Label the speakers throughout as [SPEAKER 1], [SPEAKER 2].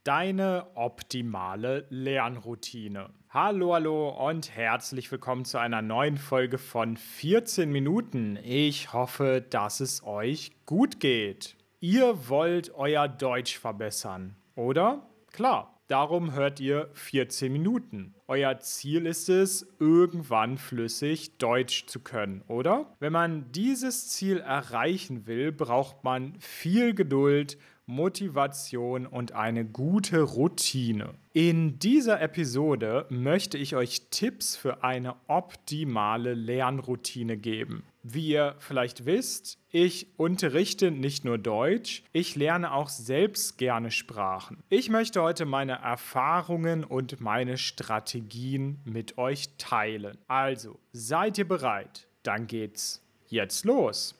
[SPEAKER 1] Deine optimale Lernroutine. Hallo und herzlich willkommen zu einer neuen Folge von 14 Minuten. Ich hoffe, dass es euch gut geht. Ihr wollt euer Deutsch verbessern, oder? Klar. Darum hört ihr 14 Minuten. Euer Ziel ist es, irgendwann flüssig Deutsch zu können, oder? Wenn man dieses Ziel erreichen will, braucht man viel Geduld, Motivation und eine gute Routine. In dieser Episode möchte ich euch Tipps für eine optimale Lernroutine geben. Wie ihr vielleicht wisst, ich unterrichte nicht nur Deutsch, ich lerne auch selbst gerne Sprachen. Ich möchte heute meine Erfahrungen und meine Strategien mit euch teilen. Also, seid ihr bereit? Dann geht's jetzt los.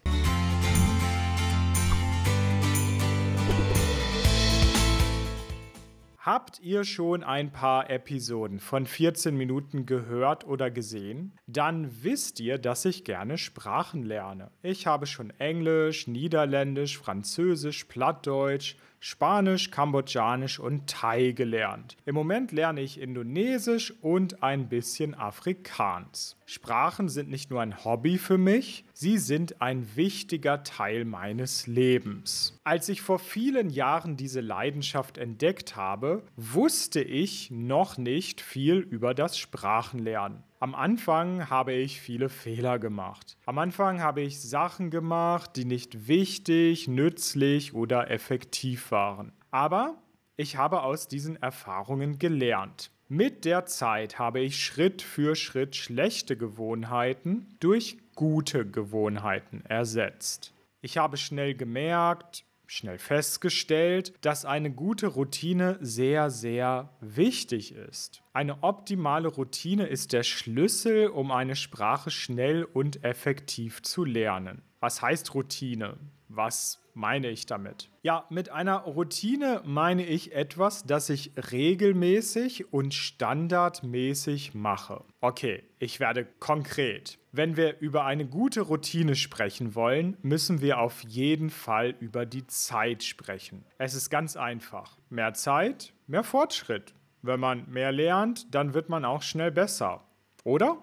[SPEAKER 1] Habt ihr schon ein paar Episoden von 14 Minuten gehört oder gesehen? Dann wisst ihr, dass ich gerne Sprachen lerne. Ich habe schon Englisch, Niederländisch, Französisch, Plattdeutsch, Spanisch, Kambodschanisch und Thai gelernt. Im Moment lerne ich Indonesisch und ein bisschen Afrikaans. Sprachen sind nicht nur ein Hobby für mich, sie sind ein wichtiger Teil meines Lebens. Als ich vor vielen Jahren diese Leidenschaft entdeckt habe, wusste ich noch nicht viel über das Sprachenlernen. Am Anfang habe ich viele Fehler gemacht. Am Anfang habe ich Sachen gemacht, die nicht wichtig, nützlich oder effektiv waren. Aber ich habe aus diesen Erfahrungen gelernt. Mit der Zeit habe ich Schritt für Schritt schlechte Gewohnheiten durch gute Gewohnheiten ersetzt. Ich habe schnell festgestellt, dass eine gute Routine sehr, sehr wichtig ist. Eine optimale Routine ist der Schlüssel, um eine Sprache schnell und effektiv zu lernen. Was heißt Routine? Was meine ich damit? Ja, mit einer Routine meine ich etwas, das ich regelmäßig und standardmäßig mache. Okay, ich werde konkret. Wenn wir über eine gute Routine sprechen wollen, müssen wir auf jeden Fall über die Zeit sprechen. Es ist ganz einfach. Mehr Zeit, mehr Fortschritt. Wenn man mehr lernt, dann wird man auch schnell besser. Oder?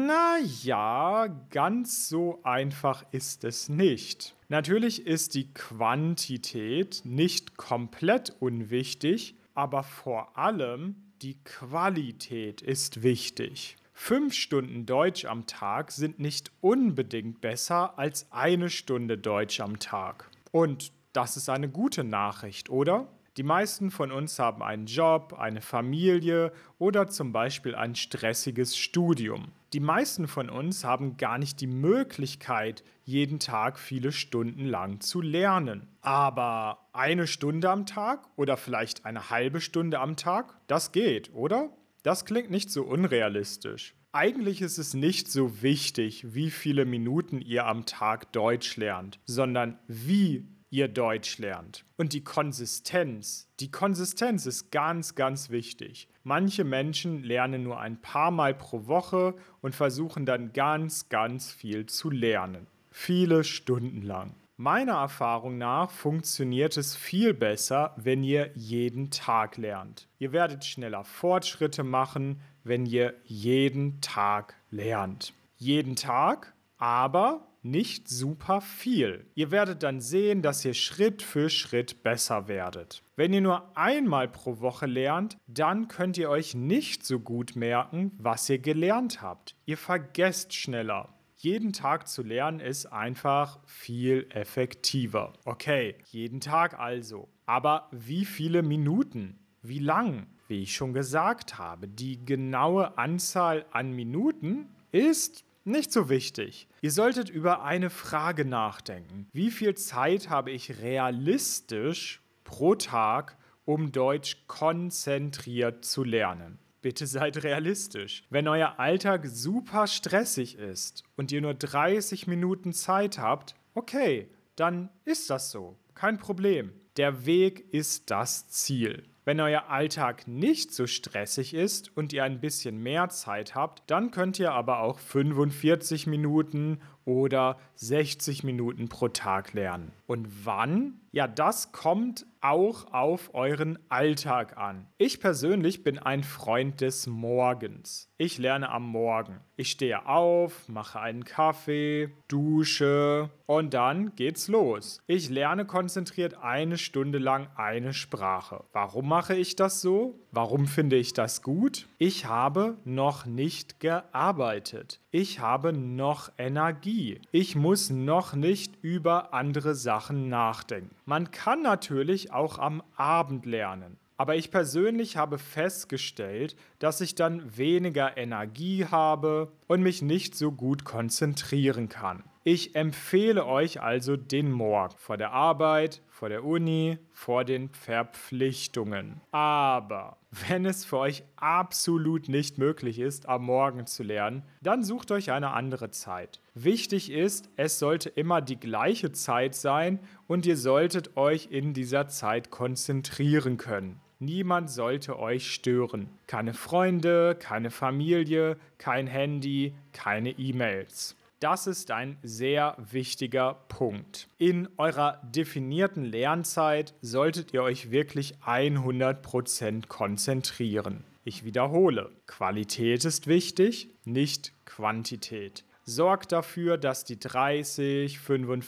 [SPEAKER 1] Naja, ganz so einfach ist es nicht. Natürlich ist die Quantität nicht komplett unwichtig, aber vor allem die Qualität ist wichtig. 5 Stunden Deutsch am Tag sind nicht unbedingt besser als 1 Stunde Deutsch am Tag. Und das ist eine gute Nachricht, oder? Die meisten von uns haben einen Job, eine Familie oder zum Beispiel ein stressiges Studium. Die meisten von uns haben gar nicht die Möglichkeit, jeden Tag viele Stunden lang zu lernen. Aber 1 Stunde am Tag oder vielleicht eine halbe Stunde am Tag, das geht, oder? Das klingt nicht so unrealistisch. Eigentlich ist es nicht so wichtig, wie viele Minuten ihr am Tag Deutsch lernt, sondern wie ihr Deutsch lernt. Und die Konsistenz ist ganz, ganz wichtig. Manche Menschen lernen nur ein paar Mal pro Woche und versuchen dann ganz, ganz viel zu lernen. Viele Stunden lang. Meiner Erfahrung nach funktioniert es viel besser, wenn ihr jeden Tag lernt. Ihr werdet schneller Fortschritte machen, wenn ihr jeden Tag lernt. Jeden Tag, aber nicht super viel. Ihr werdet dann sehen, dass ihr Schritt für Schritt besser werdet. Wenn ihr nur einmal pro Woche lernt, dann könnt ihr euch nicht so gut merken, was ihr gelernt habt. Ihr vergesst schneller. Jeden Tag zu lernen ist einfach viel effektiver. Okay, jeden Tag also. Aber wie viele Minuten? Wie lang? Wie ich schon gesagt habe, die genaue Anzahl an Minuten ist nicht so wichtig. Ihr solltet über eine Frage nachdenken. Wie viel Zeit habe ich realistisch pro Tag, um Deutsch konzentriert zu lernen? Bitte seid realistisch. Wenn euer Alltag super stressig ist und ihr nur 30 Minuten Zeit habt, okay, dann ist das so. Kein Problem. Der Weg ist das Ziel. Wenn euer Alltag nicht so stressig ist und ihr ein bisschen mehr Zeit habt, dann könnt ihr aber auch 45 Minuten oder 60 Minuten pro Tag lernen. Und wann? Ja, das kommt auch auf euren Alltag an. Ich persönlich bin ein Freund des Morgens. Ich lerne am Morgen. Ich stehe auf, mache einen Kaffee, dusche und dann geht's los. Ich lerne konzentriert eine Stunde lang eine Sprache. Warum mache ich das so? Warum finde ich das gut? Ich habe noch nicht gearbeitet. Ich habe noch Energie. Ich muss noch nicht über andere Sachen nachdenken. Man kann natürlich auch am Abend lernen. Aber ich persönlich habe festgestellt, dass ich dann weniger Energie habe und mich nicht so gut konzentrieren kann. Ich empfehle euch also den Morgen vor der Arbeit, vor der Uni, vor den Verpflichtungen. Aber wenn es für euch absolut nicht möglich ist, am Morgen zu lernen, dann sucht euch eine andere Zeit. Wichtig ist, es sollte immer die gleiche Zeit sein und ihr solltet euch in dieser Zeit konzentrieren können. Niemand sollte euch stören. Keine Freunde, keine Familie, kein Handy, keine E-Mails. Das ist ein sehr wichtiger Punkt. In eurer definierten Lernzeit solltet ihr euch wirklich 100% konzentrieren. Ich wiederhole, Qualität ist wichtig, nicht Quantität. Sorgt dafür, dass die 30,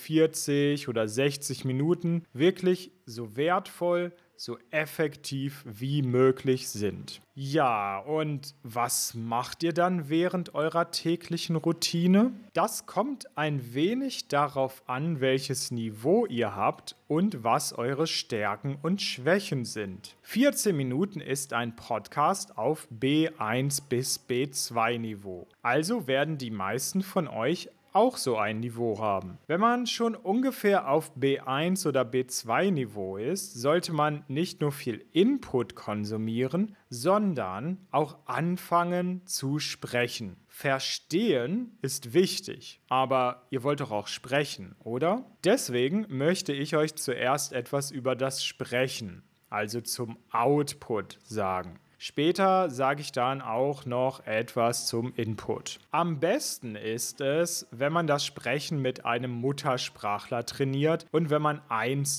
[SPEAKER 1] 45 oder 60 Minuten wirklich so wertvoll, so effektiv wie möglich sind. Ja, und was macht ihr dann während eurer täglichen Routine? Das kommt ein wenig darauf an, welches Niveau ihr habt und was eure Stärken und Schwächen sind. 14 Minuten ist ein Podcast auf B1 bis B2 Niveau. Also werden die meisten von euch auch so ein Niveau haben. Wenn man schon ungefähr auf B1 oder B2 Niveau ist, sollte man nicht nur viel Input konsumieren, sondern auch anfangen zu sprechen. Verstehen ist wichtig, aber ihr wollt doch auch sprechen, oder? Deswegen möchte ich euch zuerst etwas über das Sprechen, also zum Output, sagen. Später sage ich dann auch noch etwas zum Input. Am besten ist es, wenn man das Sprechen mit einem Muttersprachler trainiert und wenn man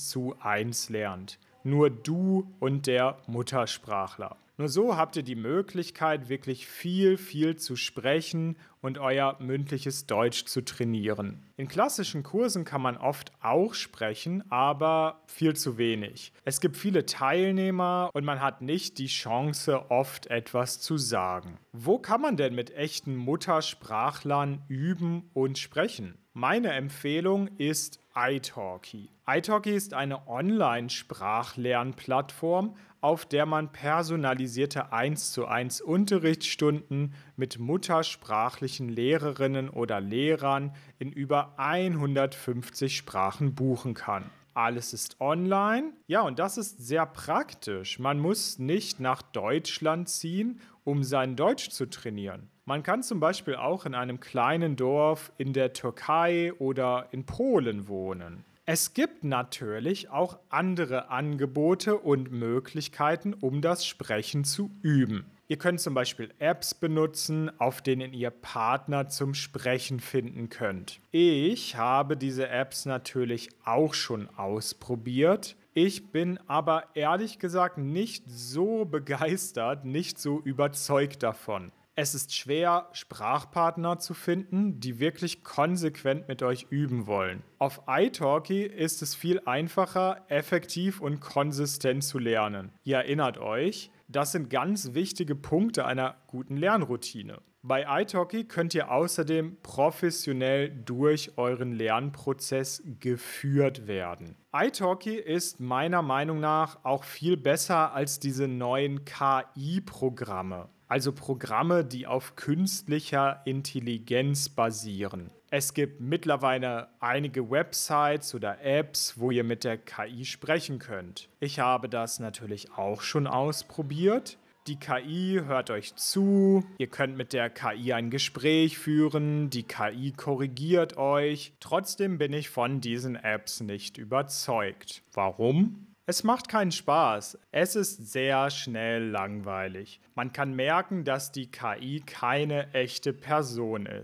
[SPEAKER 1] 1:1 lernt. Nur du und der Muttersprachler. Nur so habt ihr die Möglichkeit, wirklich viel zu sprechen und euer mündliches Deutsch zu trainieren. In klassischen Kursen kann man oft auch sprechen, aber viel zu wenig. Es gibt viele Teilnehmer und man hat nicht die Chance, oft etwas zu sagen. Wo kann man denn mit echten Muttersprachlern üben und sprechen? Meine Empfehlung ist italki. Italki ist eine Online-Sprachlernplattform, auf der man personalisierte 1:1 Unterrichtsstunden mit muttersprachlichen Lehrerinnen oder Lehrern in über 150 Sprachen buchen kann. Alles ist online. Ja, und das ist sehr praktisch. Man muss nicht nach Deutschland ziehen, um sein Deutsch zu trainieren. Man kann zum Beispiel auch in einem kleinen Dorf in der Türkei oder in Polen wohnen. Es gibt natürlich auch andere Angebote und Möglichkeiten, um das Sprechen zu üben. Ihr könnt zum Beispiel Apps benutzen, auf denen ihr Partner zum Sprechen finden könnt. Ich habe diese Apps natürlich auch schon ausprobiert. Ich bin aber ehrlich gesagt nicht so begeistert, nicht so überzeugt davon. Es ist schwer, Sprachpartner zu finden, die wirklich konsequent mit euch üben wollen. Auf italki ist es viel einfacher, effektiv und konsistent zu lernen. Ihr erinnert euch, das sind ganz wichtige Punkte einer guten Lernroutine. Bei italki könnt ihr außerdem professionell durch euren Lernprozess geführt werden. italki ist meiner Meinung nach auch viel besser als diese neuen KI-Programme. Also Programme, die auf künstlicher Intelligenz basieren. Es gibt mittlerweile einige Websites oder Apps, wo ihr mit der KI sprechen könnt. Ich habe das natürlich auch schon ausprobiert. Die KI hört euch zu, ihr könnt mit der KI ein Gespräch führen, die KI korrigiert euch. Trotzdem bin ich von diesen Apps nicht überzeugt. Warum? Es macht keinen Spaß. Es ist sehr schnell langweilig. Man kann merken, dass die KI keine echte Person ist.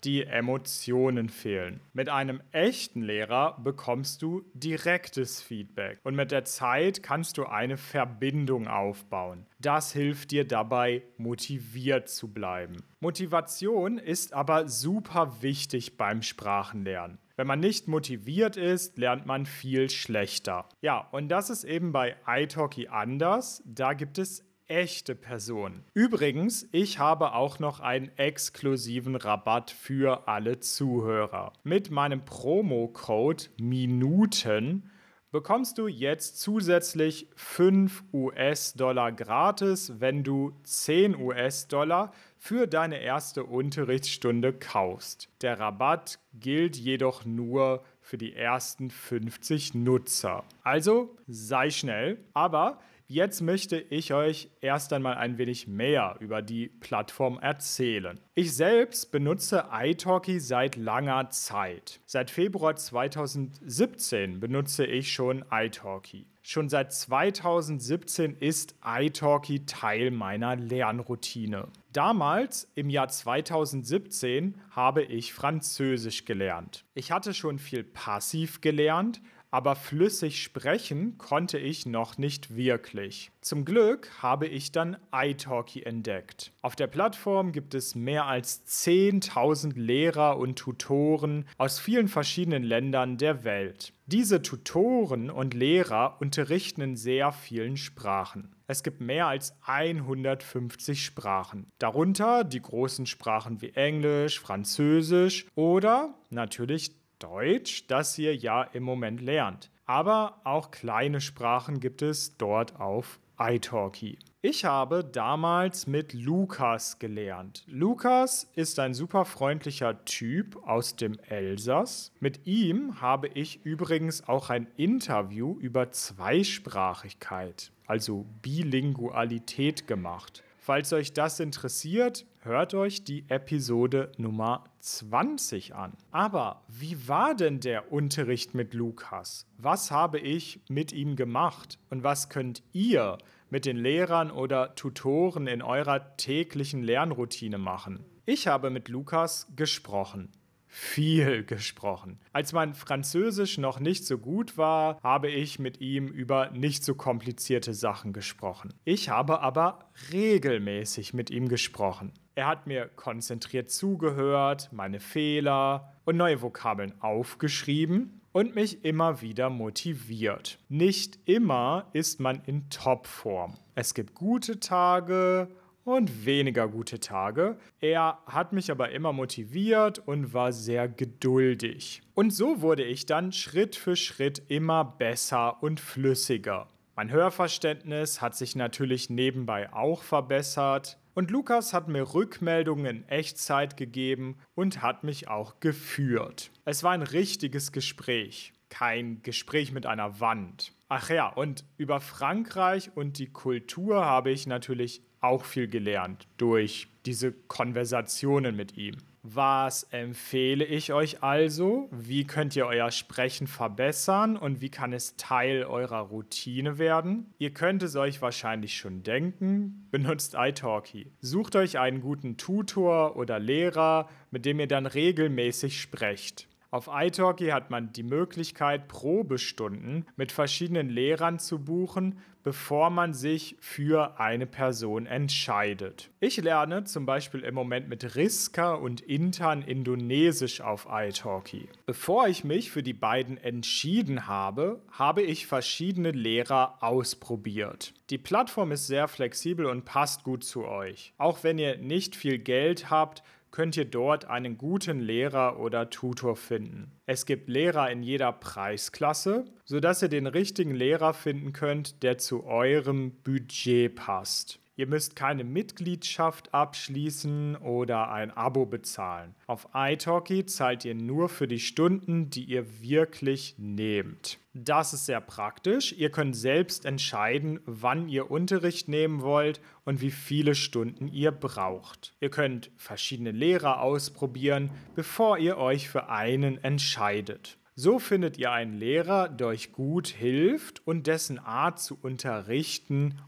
[SPEAKER 1] die Emotionen fehlen. Mit einem echten Lehrer bekommst du direktes Feedback und mit der Zeit kannst du eine Verbindung aufbauen. Das hilft dir dabei, motiviert zu bleiben. Motivation ist aber super wichtig beim Sprachenlernen. Wenn man nicht motiviert ist, lernt man viel schlechter. Ja, und das ist eben bei italki anders. Da gibt es echte Personen. Übrigens, ich habe auch noch einen exklusiven Rabatt für alle Zuhörer. Mit meinem Promo-Code MINUTEN bekommst du jetzt zusätzlich 5 US-Dollar gratis, wenn du 10 US-Dollar für deine erste Unterrichtsstunde kaufst. Der Rabatt gilt jedoch nur für die ersten 50 Nutzer. Also sei schnell, aber jetzt möchte ich euch erst einmal ein wenig mehr über die Plattform erzählen. Ich selbst benutze italki seit langer Zeit. Seit Februar 2017 benutze ich schon italki. Schon seit 2017 ist italki Teil meiner Lernroutine. Damals, im Jahr 2017, habe ich Französisch gelernt. Ich hatte schon viel passiv gelernt, aber flüssig sprechen konnte ich noch nicht wirklich. Zum Glück habe ich dann italki entdeckt. Auf der Plattform gibt es mehr als 10.000 Lehrer und Tutoren aus vielen verschiedenen Ländern der Welt. Diese Tutoren und Lehrer unterrichten in sehr vielen Sprachen. Es gibt mehr als 150 Sprachen. Darunter die großen Sprachen wie Englisch, Französisch oder natürlich Deutsch, das ihr ja im Moment lernt. Aber auch kleine Sprachen gibt es dort auf italki. Ich habe damals mit Lukas gelernt. Lukas ist ein super freundlicher Typ aus dem Elsass. Mit ihm habe ich übrigens auch ein Interview über Zweisprachigkeit, also Bilingualität gemacht. Falls euch das interessiert, hört euch die Episode Nummer 20 an. Aber wie war denn der Unterricht mit Lukas? Was habe ich mit ihm gemacht? Und was könnt ihr mit den Lehrern oder Tutoren in eurer täglichen Lernroutine machen? Ich habe mit Lukas gesprochen. Viel gesprochen. Als mein Französisch noch nicht so gut war, habe ich mit ihm über nicht so komplizierte Sachen gesprochen. Ich habe aber regelmäßig mit ihm gesprochen. Er hat mir konzentriert zugehört, meine Fehler und neue Vokabeln aufgeschrieben und mich immer wieder motiviert. Nicht immer ist man in Topform. Es gibt gute Tage und weniger gute Tage. Er hat mich aber immer motiviert und war sehr geduldig. Und so wurde ich dann Schritt für Schritt immer besser und flüssiger. Mein Hörverständnis hat sich natürlich nebenbei auch verbessert. Und Lukas hat mir Rückmeldungen in Echtzeit gegeben und hat mich auch geführt. Es war ein richtiges Gespräch, kein Gespräch mit einer Wand. Ach ja, und über Frankreich und die Kultur habe ich natürlich auch viel gelernt durch diese Konversationen mit ihm. Was empfehle ich euch also? Wie könnt ihr euer Sprechen verbessern und wie kann es Teil eurer Routine werden? Ihr könnt es euch wahrscheinlich schon denken. Benutzt italki. Sucht euch einen guten Tutor oder Lehrer, mit dem ihr dann regelmäßig sprecht. Auf italki hat man die Möglichkeit, Probestunden mit verschiedenen Lehrern zu buchen, bevor man sich für eine Person entscheidet. Ich lerne zum Beispiel im Moment mit Rizka und Intan Indonesisch auf italki. Bevor ich mich für die beiden entschieden habe, habe ich verschiedene Lehrer ausprobiert. Die Plattform ist sehr flexibel und passt gut zu euch. Auch wenn ihr nicht viel Geld habt, könnt ihr dort einen guten Lehrer oder Tutor finden. Es gibt Lehrer in jeder Preisklasse, sodass ihr den richtigen Lehrer finden könnt, der zu eurem Budget passt. Ihr müsst keine Mitgliedschaft abschließen oder ein Abo bezahlen. Auf italki zahlt ihr nur für die Stunden, die ihr wirklich nehmt. Das ist sehr praktisch. Ihr könnt selbst entscheiden, wann ihr Unterricht nehmen wollt und wie viele Stunden ihr braucht. Ihr könnt verschiedene Lehrer ausprobieren, bevor ihr euch für einen entscheidet. So findet ihr einen Lehrer, der euch gut hilft und dessen Art zu unterrichten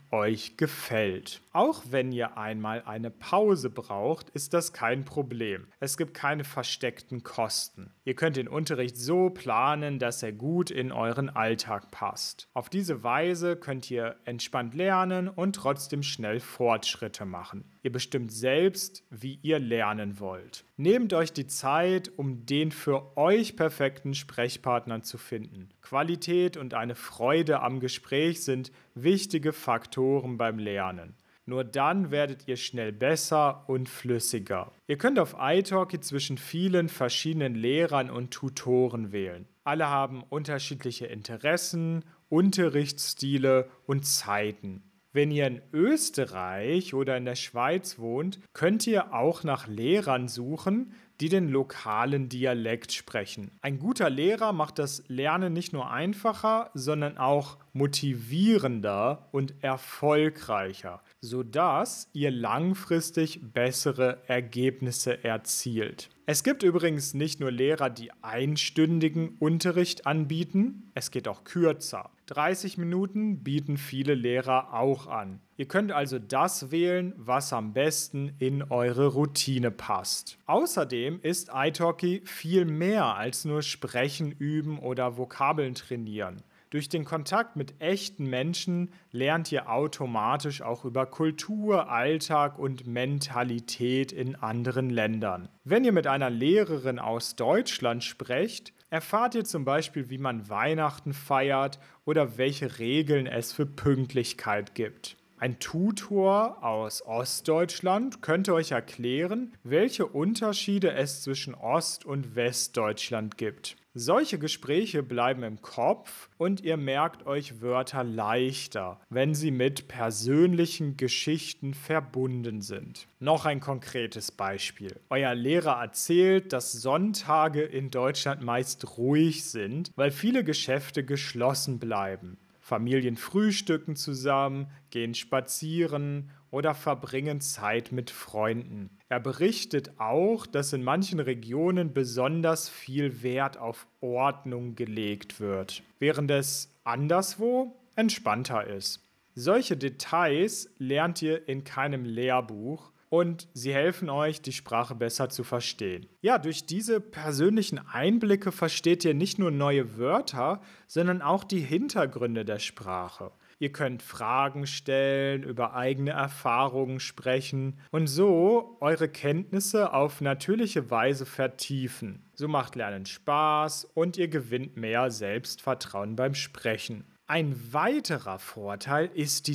[SPEAKER 1] euch gefällt. Auch wenn ihr einmal eine Pause braucht, ist das kein Problem. Es gibt keine versteckten Kosten. Ihr könnt den Unterricht so planen, dass er gut in euren Alltag passt. Auf diese Weise könnt ihr entspannt lernen und trotzdem schnell Fortschritte machen. Ihr bestimmt selbst, wie ihr lernen wollt. Nehmt euch die Zeit, um den für euch perfekten Sprechpartner zu finden. Qualität und eine Freude am Gespräch sind wichtige Faktoren beim Lernen. Nur dann werdet ihr schnell besser und flüssiger. Ihr könnt auf italki zwischen vielen verschiedenen Lehrern und Tutoren wählen. Alle haben unterschiedliche Interessen, Unterrichtsstile und Zeiten. Wenn ihr in Österreich oder in der Schweiz wohnt, könnt ihr auch nach Lehrern suchen, die den lokalen Dialekt sprechen. Ein guter Lehrer macht das Lernen nicht nur einfacher, sondern auch motivierender und erfolgreicher, sodass ihr langfristig bessere Ergebnisse erzielt. Es gibt übrigens nicht nur Lehrer, die einstündigen Unterricht anbieten, es geht auch kürzer. 30 Minuten bieten viele Lehrer auch an. Ihr könnt also das wählen, was am besten in eure Routine passt. Außerdem ist italki viel mehr als nur Sprechen üben oder Vokabeln trainieren. Durch den Kontakt mit echten Menschen lernt ihr automatisch auch über Kultur, Alltag und Mentalität in anderen Ländern. Wenn ihr mit einer Lehrerin aus Deutschland sprecht, erfahrt ihr zum Beispiel, wie man Weihnachten feiert oder welche Regeln es für Pünktlichkeit gibt. Ein Tutor aus Ostdeutschland könnte euch erklären, welche Unterschiede es zwischen Ost- und Westdeutschland gibt. Solche Gespräche bleiben im Kopf und ihr merkt euch Wörter leichter, wenn sie mit persönlichen Geschichten verbunden sind. Noch ein konkretes Beispiel. Euer Lehrer erzählt, dass Sonntage in Deutschland meist ruhig sind, weil viele Geschäfte geschlossen bleiben. Familien frühstücken zusammen, gehen spazieren oder verbringen Zeit mit Freunden. Er berichtet auch, dass in manchen Regionen besonders viel Wert auf Ordnung gelegt wird, während es anderswo entspannter ist. Solche Details lernt ihr in keinem Lehrbuch und sie helfen euch, die Sprache besser zu verstehen. Ja, durch diese persönlichen Einblicke versteht ihr nicht nur neue Wörter, sondern auch die Hintergründe der Sprache. Ihr könnt Fragen stellen, über eigene Erfahrungen sprechen und so eure Kenntnisse auf natürliche Weise vertiefen. So macht Lernen Spaß und ihr gewinnt mehr Selbstvertrauen beim Sprechen. Ein weiterer Vorteil ist die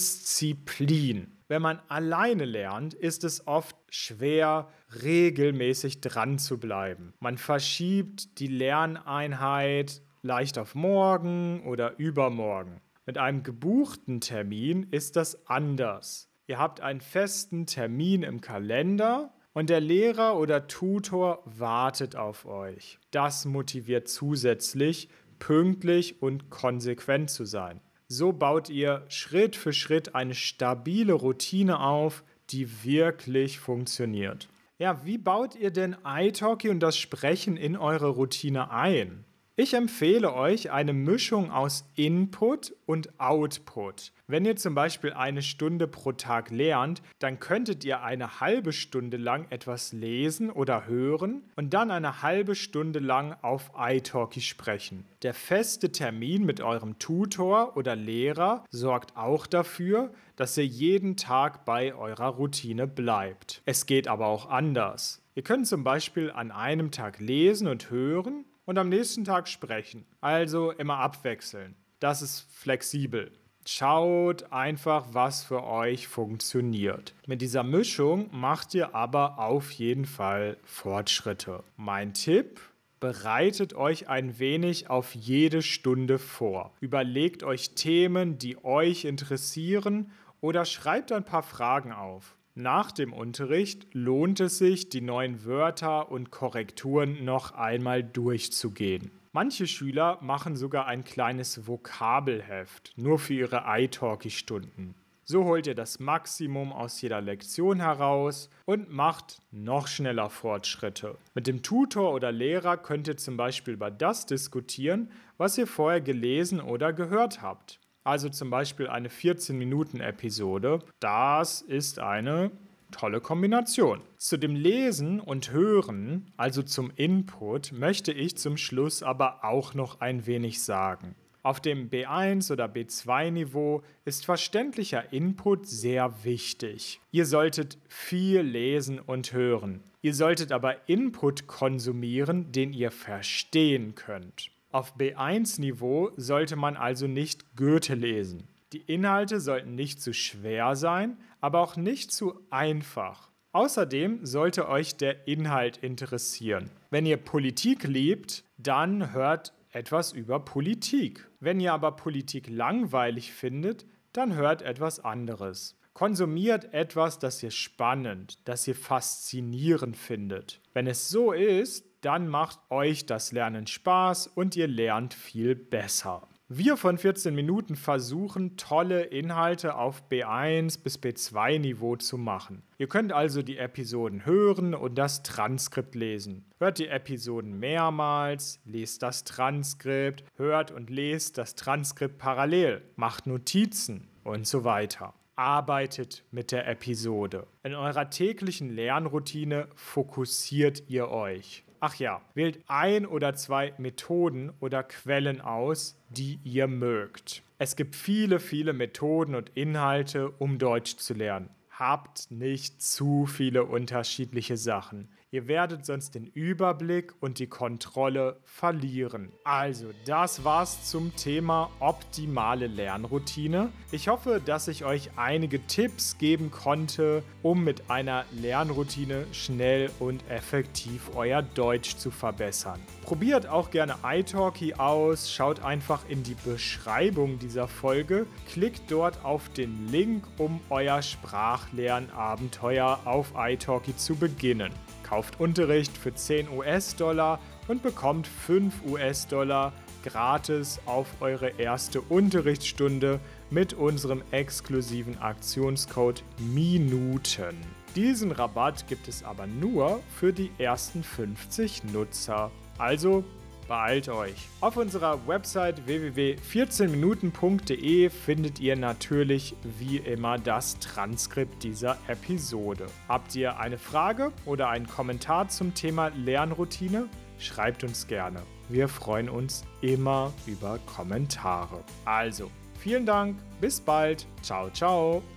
[SPEAKER 1] Disziplin. Wenn man alleine lernt, ist es oft schwer, regelmäßig dran zu bleiben. Man verschiebt die Lerneinheit leicht auf morgen oder übermorgen. Mit einem gebuchten Termin ist das anders. Ihr habt einen festen Termin im Kalender und der Lehrer oder Tutor wartet auf euch. Das motiviert zusätzlich, pünktlich und konsequent zu sein. So baut ihr Schritt für Schritt eine stabile Routine auf, die wirklich funktioniert. Ja, wie baut ihr denn italki und das Sprechen in eure Routine ein? Ich empfehle euch eine Mischung aus Input und Output. Wenn ihr zum Beispiel eine Stunde pro Tag lernt, dann könntet ihr eine halbe Stunde lang etwas lesen oder hören und dann eine halbe Stunde lang auf italki sprechen. Der feste Termin mit eurem Tutor oder Lehrer sorgt auch dafür, dass ihr jeden Tag bei eurer Routine bleibt. Es geht aber auch anders. Ihr könnt zum Beispiel an einem Tag lesen und hören und am nächsten Tag sprechen. Also immer abwechseln. Das ist flexibel. Schaut einfach, was für euch funktioniert. Mit dieser Mischung macht ihr aber auf jeden Fall Fortschritte. Mein Tipp: bereitet euch ein wenig auf jede Stunde vor. Überlegt euch Themen, die euch interessieren oder schreibt ein paar Fragen auf. Nach dem Unterricht lohnt es sich, die neuen Wörter und Korrekturen noch einmal durchzugehen. Manche Schüler machen sogar ein kleines Vokabelheft, nur für ihre italki-Stunden. So holt ihr das Maximum aus jeder Lektion heraus und macht noch schneller Fortschritte. Mit dem Tutor oder Lehrer könnt ihr zum Beispiel über das diskutieren, was ihr vorher gelesen oder gehört habt. also zum Beispiel eine 14-Minuten-Episode, das ist eine tolle Kombination. Zu dem Lesen und Hören, also zum Input, möchte ich zum Schluss aber auch noch ein wenig sagen. Auf dem B1 oder B2-Niveau ist verständlicher Input sehr wichtig. Ihr solltet viel lesen und hören. Ihr solltet aber Input konsumieren, den ihr verstehen könnt. Auf B1-Niveau sollte man also nicht Goethe lesen. Die Inhalte sollten nicht zu schwer sein, aber auch nicht zu einfach. Außerdem sollte euch der Inhalt interessieren. Wenn ihr Politik liebt, dann hört etwas über Politik. Wenn ihr aber Politik langweilig findet, dann hört etwas anderes. Konsumiert etwas, das ihr spannend, das ihr faszinierend findet. Wenn es so ist, dann macht euch das Lernen Spaß und ihr lernt viel besser. Wir von 14 Minuten versuchen, tolle Inhalte auf B1 bis B2 Niveau zu machen. Ihr könnt also die Episoden hören und das Transkript lesen. Hört die Episoden mehrmals, lest das Transkript, hört und lest das Transkript parallel, macht Notizen und so weiter. Arbeitet mit der Episode. In eurer täglichen Lernroutine fokussiert ihr euch. Ach ja, wählt 1 oder 2 Methoden oder Quellen aus, die ihr mögt. Es gibt viele, viele Methoden und Inhalte, um Deutsch zu lernen. Habt nicht zu viele unterschiedliche Sachen. Ihr werdet sonst den Überblick und die Kontrolle verlieren. Also, das war's zum Thema optimale Lernroutine. Ich hoffe, dass ich euch einige Tipps geben konnte, um mit einer Lernroutine schnell und effektiv euer Deutsch zu verbessern. Probiert auch gerne italki aus, schaut einfach in die Beschreibung dieser Folge, klickt dort auf den Link, um euer Sprachlernabenteuer auf italki zu beginnen. Kauft Unterricht für 10 US-Dollar und bekommt 5 US-Dollar gratis auf eure erste Unterrichtsstunde mit unserem exklusiven Aktionscode MINUTEN. Diesen Rabatt gibt es aber nur für die ersten 50 Nutzer. Also beeilt euch. Auf unserer Website www.14minuten.de findet ihr natürlich wie immer das Transkript dieser Episode. Habt ihr eine Frage oder einen Kommentar zum Thema Lernroutine? Schreibt uns gerne. Wir freuen uns immer über Kommentare. Also, vielen Dank, bis bald. Ciao, ciao.